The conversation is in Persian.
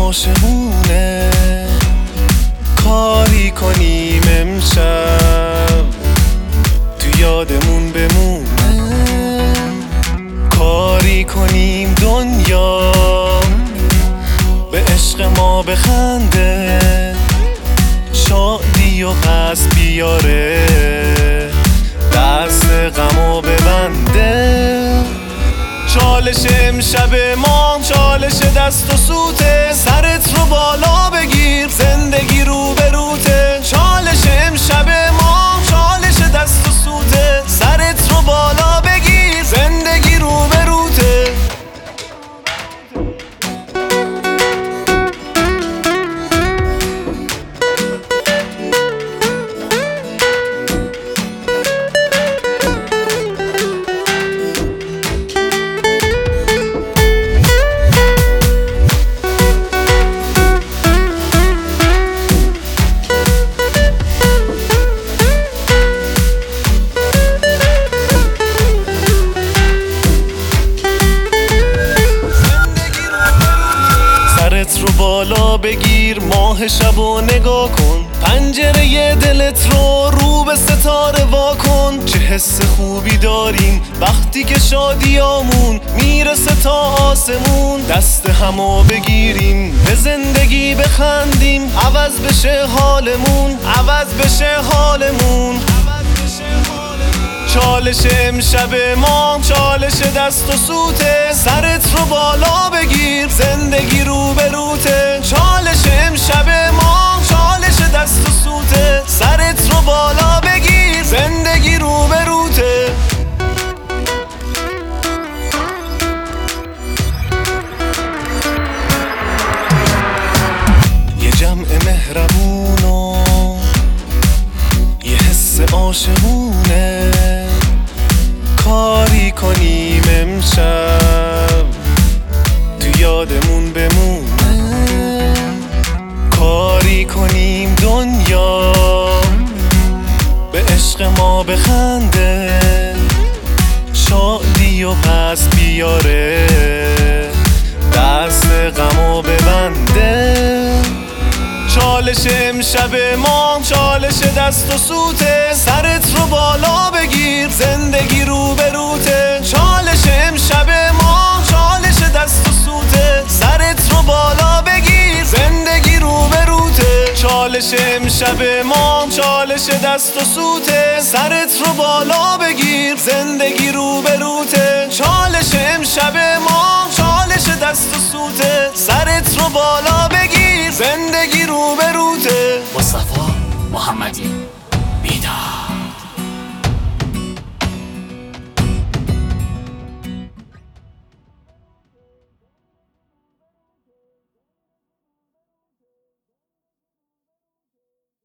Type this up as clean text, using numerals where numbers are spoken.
عاشقونه کاری کنیم امشب تو یادمون بمونه، کاری کنیم دنیا به عشق ما بخنده، شادی و قصد بیاره دست غمو ببنده. چالش امشب ما چالش دست و سوته، سرت رو بالا بگیر زندگی رو به روته. چالش امشب ما چالش دست و سوته، سرت رو بالا بگیر زندگی رو به روته. سرت رو بالا بگیر ماه شب و نگاه کن، پنجره دلت رو به ستاره وا کن. چه حس خوبی داریم وقتی که شادیامون میرسه تا آسمون، دست همو بگیریم به زندگی بخندیم، عوض بشه حالمون، عوض بشه حالمون. چالش امشب ما چالش دست و سوته، سرت رو بالا بگیر زندگی رو به روته. چالش امشب ما چالش دست و سوته، سرت رو بالا بگیر زندگی رو به روته. یه جمع مهربون و یه حس عاشقونه، کاری کنیم امشب تو یادمون بمونه، کاری کنیم دنیا به عشق ما بخنده، شادی و پس بیاره دست غمو ببنده. چالش امشب ما چالش دست و سوته، سرت رو بالا بگیر زندگی رو به روته. چالش امشب ما چالش دست و سوته، سرت رو بالا بگیر زندگی رو به روته. چالش امشب ما چالش دست و سوته، سرت رو بالا بگیر زندگی رو به روته. چالش امشب ما چالش دست و سوته، سرت رو بالا بگیر زندگی رو به روته. مصطفی محمدی